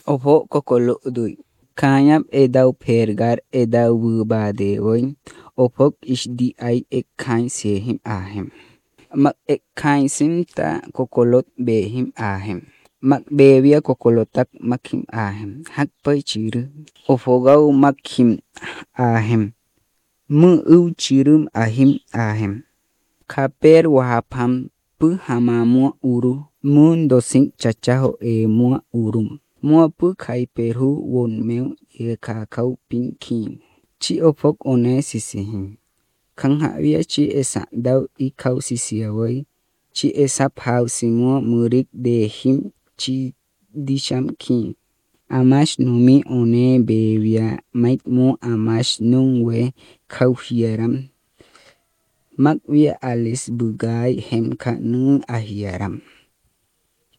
Opo kokolo dui. Kanyap edau pergar edau bubade woin. Opok ishdi ay ekkain sehim ahem. Mak ekkain simta kokolot behim ahem. Mak bevia kokolotak makim ahem. Hakpai chiru. Ofogau makim ahem. Mu chirum ahim ahem. Kaper wahapam pu hamamua uru. Mun dosing chachaho mua urum. Mua pu kai peru won meu ye kakau pinkin. Chi opok one sisihim. Kang havia chi esa dau ikau sisiawai. Chi esa pau simua murik dehim chi disham kin. Amash numi one bevia mait mu amash nungwe kau hiaram. Makwia alis bugai hemka nung ahiaram.